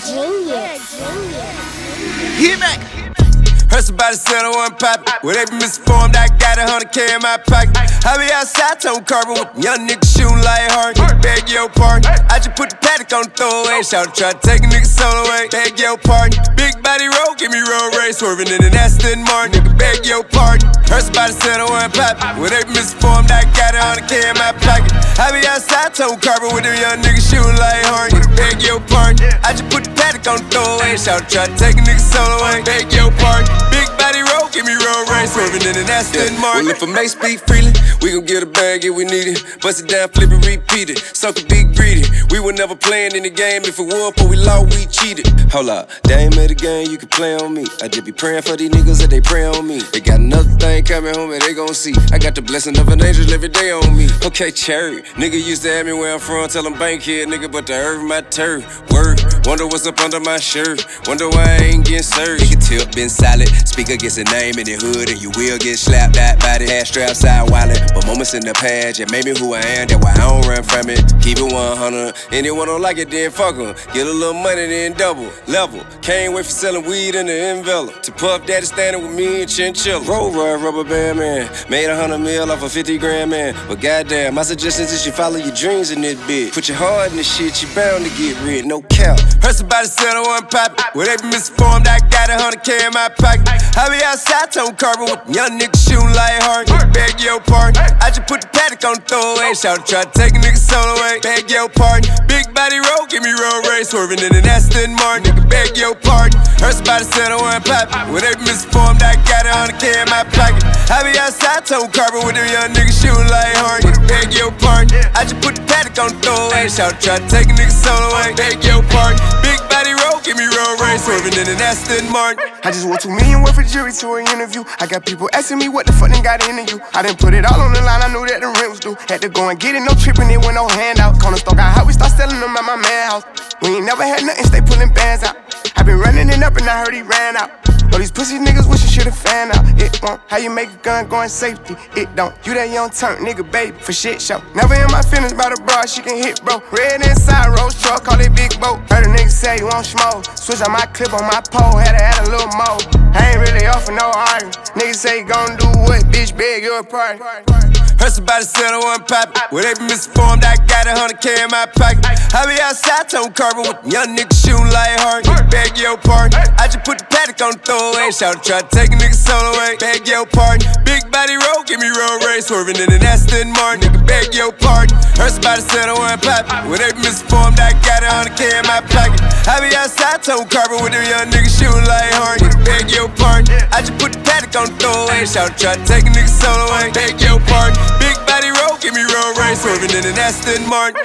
Hit back. Heard somebody said I wasn't poppin'. Well, they be misinformed, I got 100K in my pocket. I be outside, tone carbon with young niggas shooting like hard. Beg your pardon. I just put the paddock on the throwaway. Shout try to take a nigga soul away. Beg your pardon. Big body roll, give me road race. Swerving in an Aston Martin. Nigga, beg your pardon. Heard somebody said I wasn't poppin'. Well, they be misinformed, I got 100K in my pocket. I be outside, tone carbon with them young niggas shooting like hard. Beg your pardon. I just put the paddock on the throwaway. Shout try to take a nigga soul away. Beg your pardon. Big body roll, give me road race, swerving in an Aston Martin. Well, if I may speak freely, we gon' get a bag if we need it. Bust it down, flip it, repeat it. Sucker big greedy. We were never playing in the game. If it was, but we lost, we cheated. Hold up, they ain't made a game, you can play on me. I just be praying for these niggas that they pray on me. They got another thing coming home and they gon' see. I got the blessing of an angel every day on me. Okay, cherry. Nigga used to ask me where I'm from, tell them bank here, nigga, but the earth my turf. Word, wonder what's up under my shirt. Wonder why I ain't getting served. Nigga tip been solid. Speaker gets a name in the hood and you will get slapped out by the ass strap side wallet. But moments in the past, yeah, made me who I am, that's why I don't run from it. Keep it 100. Anyone don't like it, then fuck 'em. Get a little money, then double. Level. Can't wait for selling weed in the envelope. To Puff Daddy standing with me and Chinchilla. Roll rubber band man. Made 100 mil off a 50 grand man. But goddamn, my suggestion is you follow your dreams in this bitch. Put your heart in this shit, you bound to get rid, no cap. Heard somebody said I wasn't poppin'. Well, they be misinformed, I got 100K in my pocket. I be outside, tone carbon with young niggas shooting like hard. Beg your pardon. I just put the paddock on the throwaway. Shout try to take a nigga soul away. Beg your pardon. Big body roll, give me road race. Swerving in an Aston Martin. Nigga, beg your pardon. Heard somebody said I wasn't poppin'. Well, they be misinformed, I got 100K in my pocket. I be outside, tone carbon with them young niggas shooting like hard. Beg your pardon. I just put the paddock on the throwaway. Shout try to take a nigga soul away. Beg your pardon. Big body roll, give me road race. Swerving in an Aston Martin. I just want $2 million worth of jury to an interview. I got people asking me what the fuck they got into you. I didn't put it all on the line, I knew that the rent was due. Had to go and get it, no tripping, it went no handout. Corner store got hot, we start selling them at my man house. We ain't never had nothing, stay pulling bands out. I been running it up and I heard he ran out. All these pussy niggas wish you should've fan out. It won't. How you make a gun going safety? It don't. You that young turn nigga, baby, for shit show. Never in my feelings about a broad, she can hit, bro. Red inside, rose truck, call it big boat. Heard a nigga say you want smoke. Switch on my clip on my pole, had to add a little more. I ain't really off for no argument. Niggas say you gon' do what, bitch, beg your pardon. Heard somebody said I wasn't poppin'. Well, they be misinformed, I got 100K in my pocket. I be outside, tone carbon with young niggas shooting like hard. Beg your pardon. I just put the paddock on the throwaway. Shout try to take a nigga soul away. Beg your pardon. Big body roll, give me road race. Swerving in an Aston Martin. Nigga, beg your pardon. Heard somebody said I wasn't poppin'. Well, they be misinformed, I got 100K in my pocket. I be outside, tone carbon with them young niggas shooting like hard. Beg your pardon. I just put the paddock on the throwaway. Shout try to take a nigga soul away. Beg your pardon. Big body roll, give me road race. Swerving in an Aston Martin.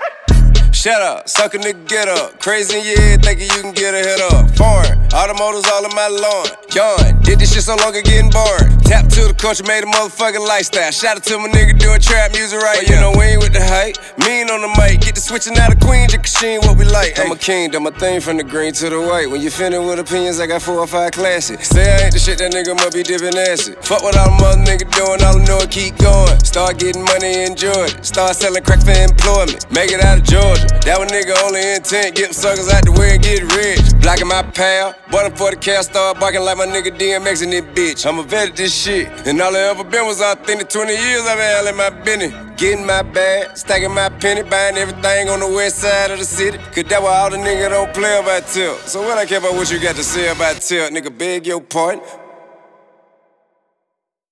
Shut up, suck a nigga, get up. Crazy in your head, thinking you can get a head up. Foreign, automotives all in my lawn. Yawn, did this shit so long it getting boring. Tap to the culture, made a motherfucking lifestyle. Shout out to my nigga doing trap music right now. You know we ain't with the hype, mean on the mic. Get the switching out of Queen, just cause she ain't what we like. I'm a king, done my thing from the green to the white. When you finna with opinions, I got 4 or 5 classics. Say I ain't the shit, that nigga must be dipping acid. Fuck what all them other niggas doing, all I know it keep going. Start getting money, enjoy it. Start selling crack for employment. Make it out of Georgia. That one nigga only intent, get them suckers out the way and get rich. Blocking my pal, bought him for the cal, start barking like my nigga DMX in this bitch. I'm a vet at this shit, and all I ever been was authentic. 20 years I've been handling my business. Getting my bag, stacking my penny, buying everything on the west side of the city. Cause that why all the niggas don't play about tilt. So what I care about what you got to say about tilt, nigga, beg your pardon.